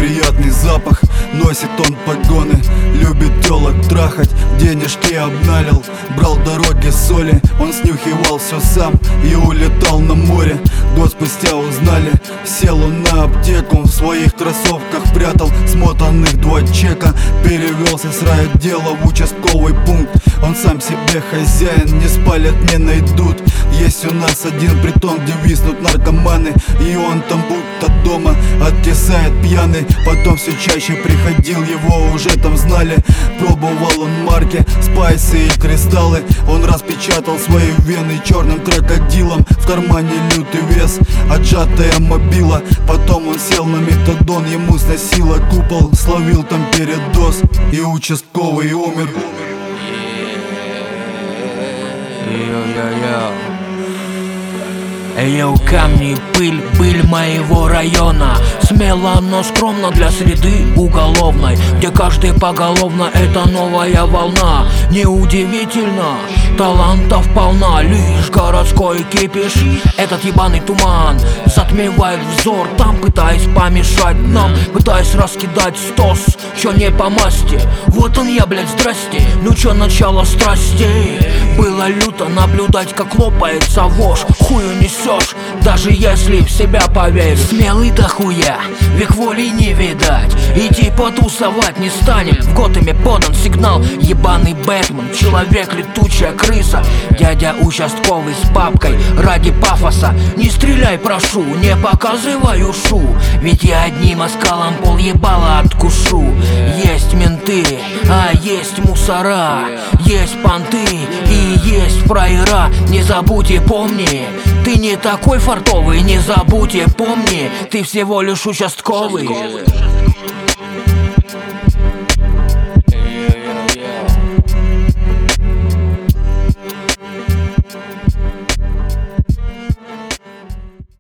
приятный запах. Носит он погоны, любит телок трахать, денежки обналил. Брал дороги соли, он снюхивал все сам и улетал на море. Год спустя узнали, сел он на аптеку, в своих кроссовках прятал смотанных 2 чека. Перевелся с райотдела в участковый пункт. Он сам себе хозяин, не спалят, не найдут. Есть у нас один притон, где виснут наркоманы, и он там будто дома откисает пьяный. Потом все чаще приходил, его уже там знали. Пробовал он марки, спайсы и кристаллы. Он распечатал свои вены черным крокодилом. В кармане лютый вес, отжатая мобила. Потом он сел на метадон, ему сносило купол. Словил там передоз, и участковый умер. Йоу, камни и пыль моего района. Смело, но скромно для среды уголовной, где каждый поголовно — это новая волна. Неудивительно, талантов полна, лишь городской кипиш. Этот ебаный туман затмевает взор, там пытаясь помешать нам, пытаясь раскидать стос, чё не по масти. Вот он я, блядь, здрасте, ну чё начало страстей. Было люто наблюдать, как лопается вошь. Хую несешь, даже если в себя поверишь. Смелый-то хуя, век воли не видать. Иди потусовать не станем. В Готэме подан сигнал, ебаный Бэтмен, человек летучая крыса. Дядя участковый с папкой ради пафоса. Не стреляй, прошу, не показывай ушу, ведь я одним оскалом пол ебала откушу. Есть менты, а есть мусора, есть понты и есть фраера. Не забудь и помни, ты не такой фартовый, не забудь и помни, ты всего лишь участковый.